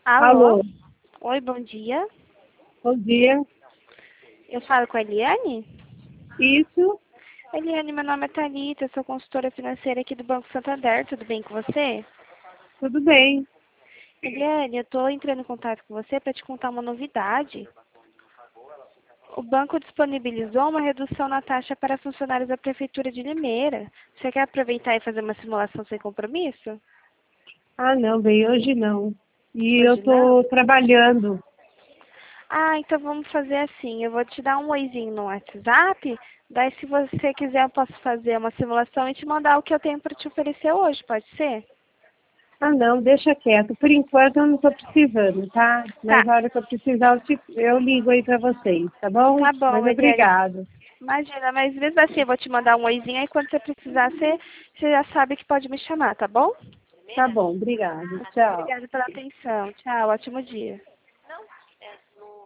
Alô? Alô, Oi, bom dia. bom dia. Eu falo com a Eliane? Isso, Eliane, meu nome é Thalita, eu sou consultora financeira aqui do Banco Santander, tudo bem com você? tudo bem. Eliane, eu estou entrando em contato com você para te contar uma novidade. O banco disponibilizou uma redução na taxa para funcionários da Prefeitura de Limeira. Você quer aproveitar e fazer uma simulação sem compromisso? Ah, não, bem, hoje não. E eu Hoje não? tô trabalhando. Ah, então vamos fazer assim. Eu vou te dar um oizinho no WhatsApp. Daí, se você quiser, eu posso fazer uma simulação e te mandar o que eu tenho para te oferecer hoje, pode ser? Ah, não, deixa quieto. Por enquanto eu não tô precisando, tá? Tá, Mas a hora que eu precisar, eu ligo aí pra vocês, tá bom? tá bom, Mas Eliane. obrigado. Imagina, mas mesmo assim eu vou te mandar um oizinho aí quando você precisar, você já sabe que pode me chamar, tá bom? Tá bom, obrigado. Tchau. Obrigada pela atenção. Tchau, ótimo dia.